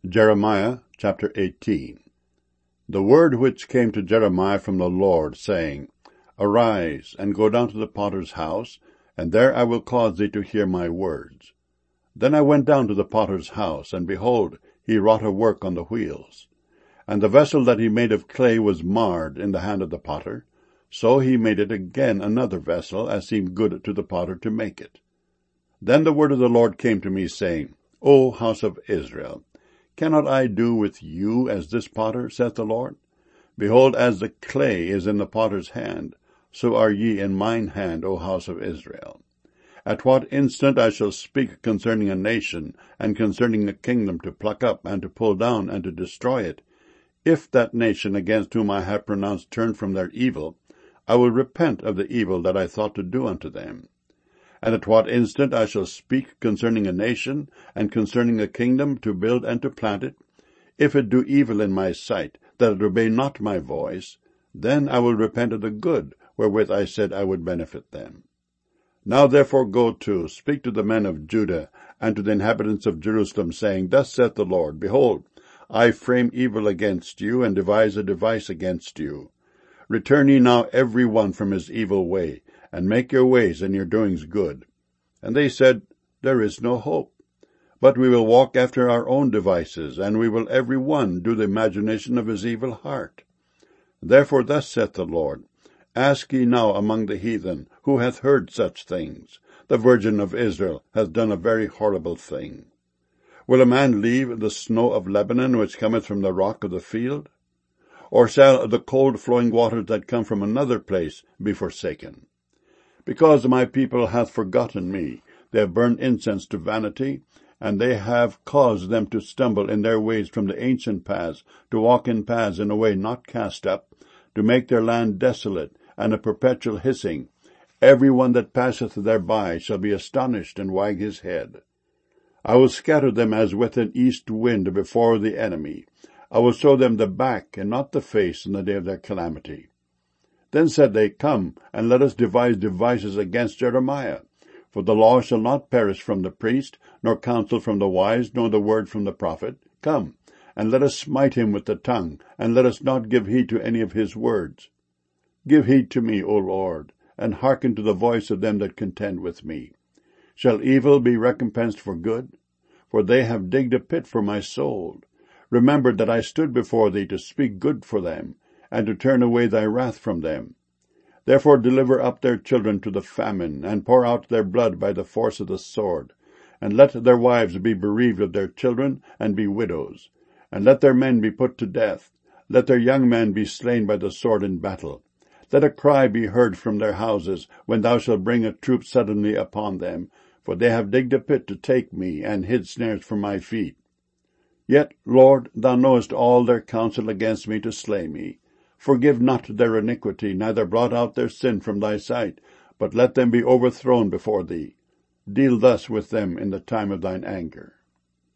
Jeremiah chapter 18. The word which came to Jeremiah from the Lord, saying, Arise, and go down to the potter's house, and there I will cause thee to hear my words. Then I went down to the potter's house, and behold, he wrought a work on the wheels. And the vessel that he made of clay was marred in the hand of the potter. So he made it again another vessel, as seemed good to the potter to make it. Then the word of the Lord came to me, saying, O house of Israel, cannot I do with you as this potter, saith the Lord? Behold, as the clay is in the potter's hand, so are ye in mine hand, O house of Israel. At what instant I shall speak concerning a nation, and concerning a kingdom, to pluck up, and to pull down, and to destroy it, if that nation against whom I have pronounced turn from their evil, I will repent of the evil that I thought to do unto them. And at what instant I shall speak concerning a nation, and concerning a kingdom, to build and to plant it, if it do evil in my sight, that it obey not my voice, then I will repent of the good wherewith I said I would benefit them. Now therefore go to, speak to the men of Judah, and to the inhabitants of Jerusalem, saying, Thus saith the Lord, Behold, I frame evil against you, and devise a device against you. Return ye now every one from his evil way, and make your ways and your doings good. And they said, There is no hope. But we will walk after our own devices, and we will every one do the imagination of his evil heart. Therefore thus saith the Lord, Ask ye now among the heathen, who hath heard such things? The Virgin of Israel hath done a very horrible thing. Will a man leave the snow of Lebanon, which cometh from the rock of the field? Or shall the cold flowing waters that come from another place be forsaken? Because my people hath forgotten me, they have burned incense to vanity, and they have caused them to stumble in their ways from the ancient paths, to walk in paths in a way not cast up, to make their land desolate, and a perpetual hissing. Every one that passeth thereby shall be astonished and wag his head. I will scatter them as with an east wind before the enemy. I will show them the back and not the face in the day of their calamity. Then said they, Come, and let us devise devices against Jeremiah. For the law shall not perish from the priest, nor counsel from the wise, nor the word from the prophet. Come, and let us smite him with the tongue, and let us not give heed to any of his words. Give heed to me, O Lord, and hearken to the voice of them that contend with me. Shall evil be recompensed for good? For they have digged a pit for my soul. Remember that I stood before thee to speak good for them, and to turn away thy wrath from them. Therefore deliver up their children to the famine, and pour out their blood by the force of the sword. And let their wives be bereaved of their children, and be widows. And let their men be put to death. Let their young men be slain by the sword in battle. Let a cry be heard from their houses, when thou shalt bring a troop suddenly upon them. For they have digged a pit to take me, and hid snares for my feet. Yet, Lord, thou knowest all their counsel against me to slay me. Forgive not their iniquity, neither blot out their sin from thy sight, but let them be overthrown before thee. Deal thus with them in the time of thine anger.